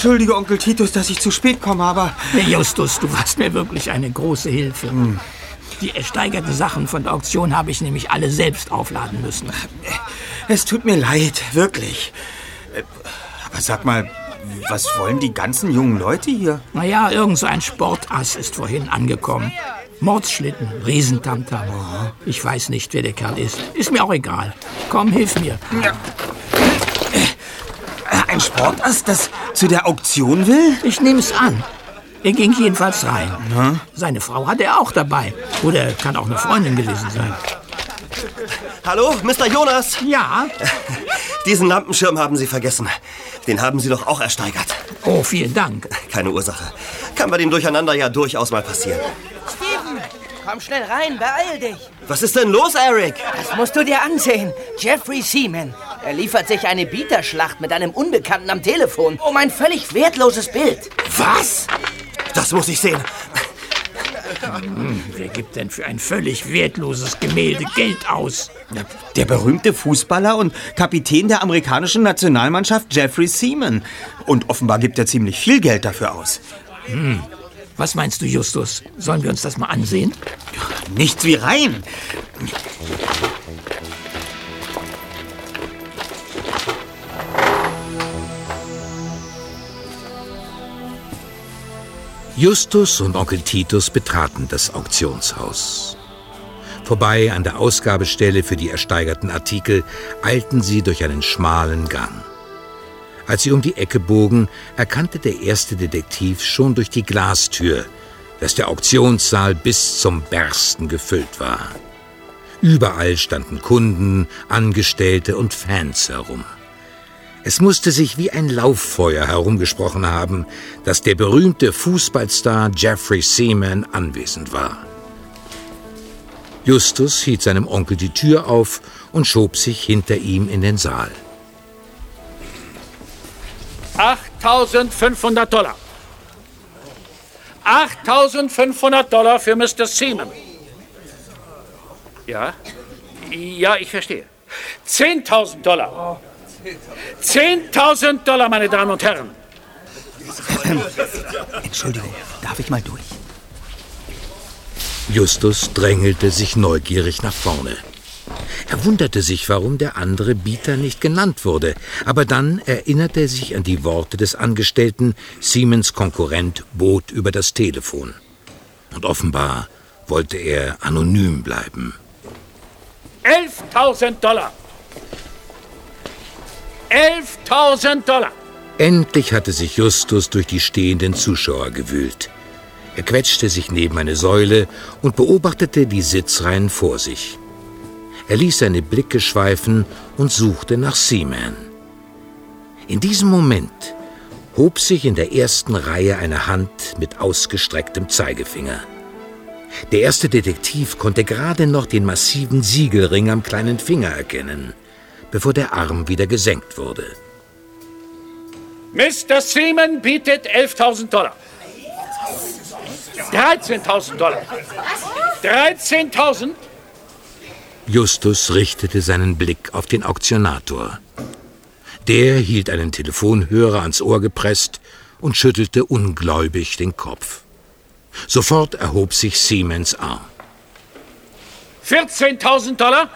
Entschuldige, Onkel Titus, dass ich zu spät komme, aber... Justus, du warst mir wirklich eine große Hilfe. Die ersteigerten Sachen von der Auktion habe ich nämlich alle selbst aufladen müssen. Es tut mir leid, wirklich. Aber sag mal, was wollen die ganzen jungen Leute hier? Naja, irgend so ein Sportass ist vorhin angekommen. Mordsschlitten, Riesentamtam. Ich weiß nicht, wer der Kerl ist. Ist mir auch egal. Komm, hilf mir. Ja. Ein Sportass, das zu der Auktion will? Ich nehme es an. Er ging jedenfalls rein. Seine Frau hat er auch dabei. Oder kann auch eine Freundin gewesen sein. Hallo, Mr. Jonas? Ja? Diesen Lampenschirm haben Sie vergessen. Den haben Sie doch auch ersteigert. Oh, vielen Dank. Keine Ursache. Kann bei dem Durcheinander ja durchaus mal passieren. Steven, komm schnell rein, beeil dich. Was ist denn los, Eric? Das musst du dir ansehen. Jeffrey Seaman. Er liefert sich eine Bieterschlacht mit einem Unbekannten am Telefon um ein völlig wertloses Bild. Was? Das muss ich sehen. Wer gibt denn für ein völlig wertloses Gemälde Geld aus? Der berühmte Fußballer und Kapitän der amerikanischen Nationalmannschaft Jeffrey Seaman. Und offenbar gibt er ziemlich viel Geld dafür aus. Was meinst du, Justus? Sollen wir uns das mal ansehen? Nichts wie rein. Justus und Onkel Titus betraten das Auktionshaus. Vorbei an der Ausgabestelle für die ersteigerten Artikel eilten sie durch einen schmalen Gang. Als sie um die Ecke bogen, erkannte der erste Detektiv schon durch die Glastür, dass der Auktionssaal bis zum Bersten gefüllt war. Überall standen Kunden, Angestellte und Fans herum. Es musste sich wie ein Lauffeuer herumgesprochen haben, dass der berühmte Fußballstar Jeffrey Seaman anwesend war. Justus hielt seinem Onkel die Tür auf und schob sich hinter ihm in den Saal. $8.500. $8.500 für Mr. Seaman. Ja? Ja, ich verstehe. $10.000. $10.000, meine Damen und Herren. Entschuldigung, darf ich mal durch? Justus drängelte sich neugierig nach vorne. Er wunderte sich, warum der andere Bieter nicht genannt wurde, aber dann erinnerte er sich an die Worte des Angestellten, Seamans Konkurrent bot über das Telefon. Und offenbar wollte er anonym bleiben. $11.000. $11.000. Endlich hatte sich Justus durch die stehenden Zuschauer gewühlt. Er quetschte sich neben eine Säule und beobachtete die Sitzreihen vor sich. Er ließ seine Blicke schweifen und suchte nach Seaman. In diesem Moment hob sich in der ersten Reihe eine Hand mit ausgestrecktem Zeigefinger. Der erste Detektiv konnte gerade noch den massiven Siegelring am kleinen Finger erkennen, bevor der Arm wieder gesenkt wurde. Mr. Seaman bietet $11.000. $13.000. $13.000. Justus richtete seinen Blick auf den Auktionator. Der hielt einen Telefonhörer ans Ohr gepresst und schüttelte ungläubig den Kopf. Sofort erhob sich Seamans Arm. $14.000.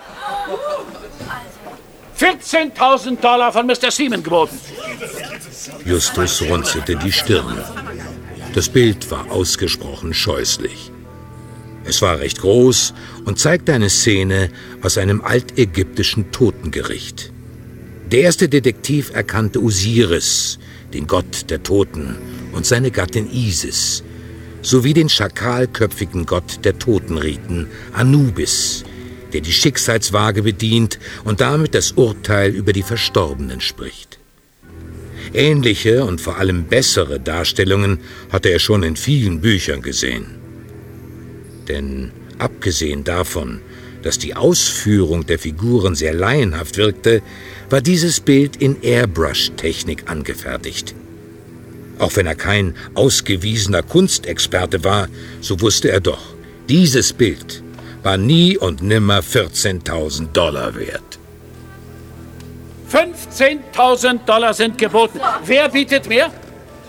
$14.000 von Mr. Seaman geboten. Justus runzelte die Stirn. Das Bild war ausgesprochen scheußlich. Es war recht groß und zeigte eine Szene aus einem altägyptischen Totengericht. Der erste Detektiv erkannte Osiris, den Gott der Toten, und seine Gattin Isis, sowie den schakalköpfigen Gott der Totenriten, Anubis, der die Schicksalswaage bedient und damit das Urteil über die Verstorbenen spricht. Ähnliche und vor allem bessere Darstellungen hatte er schon in vielen Büchern gesehen. Denn abgesehen davon, dass die Ausführung der Figuren sehr laienhaft wirkte, war dieses Bild in Airbrush-Technik angefertigt. Auch wenn er kein ausgewiesener Kunstexperte war, so wusste er doch, dieses Bild war nie und nimmer $14.000 wert. $15.000 sind geboten. Wer bietet mehr?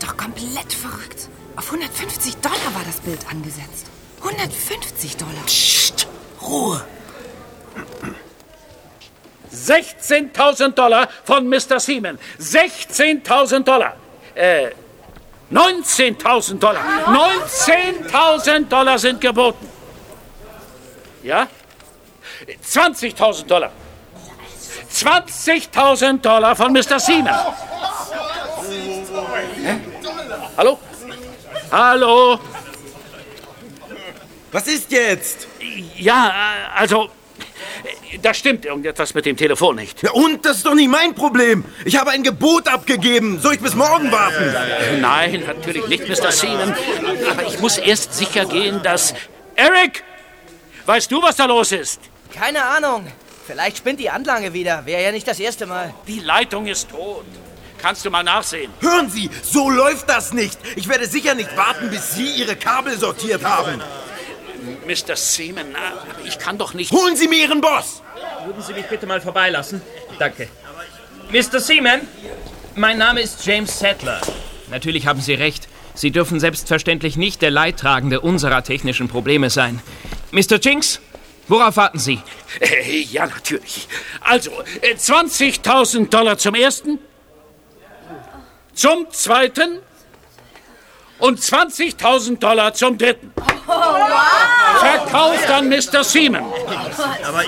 doch komplett verrückt. Auf $150 war das Bild angesetzt. $150. Psst, Ruhe. $16.000 von Mr. Seaman. $16.000. $19.000. $19.000 sind geboten. Ja? $20.000. $20.000 von Mr. Seaman. Hallo? Hallo? Was ist jetzt? Ja, also, da stimmt irgendetwas mit dem Telefon nicht. Ja, und? Das ist doch nicht mein Problem. Ich habe ein Gebot abgegeben. Soll ich bis morgen warten? Nein, natürlich nicht, Mr. Seaman. Aber ich muss erst sicher gehen, dass... Eric! Weißt du, was da los ist? Keine Ahnung. Vielleicht spinnt die Anlage wieder. Wäre ja nicht das erste Mal. Die Leitung ist tot. Kannst du mal nachsehen? Hören Sie, so läuft das nicht. Ich werde sicher nicht warten, bis Sie Ihre Kabel sortiert haben. Mr. Seaman, ich kann doch nicht... Holen Sie mir Ihren Boss! Würden Sie mich bitte mal vorbeilassen? Danke. Mr. Seaman, mein Name ist James Sattler. Natürlich haben Sie recht. Sie dürfen selbstverständlich nicht der Leidtragende unserer technischen Probleme sein. Mr. Jinx, worauf warten Sie? Ja, natürlich. Also, $20.000 zum ersten, zum zweiten und $20.000 zum dritten. Oh, wow. Verkauft an Mr. Seaman. Aber ich...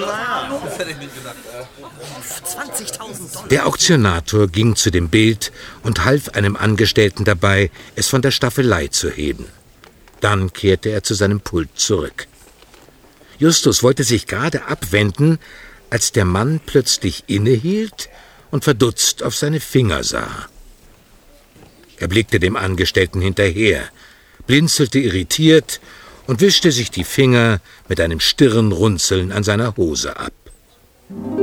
$20.000. Der Auktionator ging zu dem Bild und half einem Angestellten dabei, es von der Staffelei zu heben. Dann kehrte er zu seinem Pult zurück. Justus wollte sich gerade abwenden, als der Mann plötzlich innehielt und verdutzt auf seine Finger sah. Er blickte dem Angestellten hinterher, blinzelte irritiert und wischte sich die Finger mit einem Stirnrunzeln an seiner Hose ab.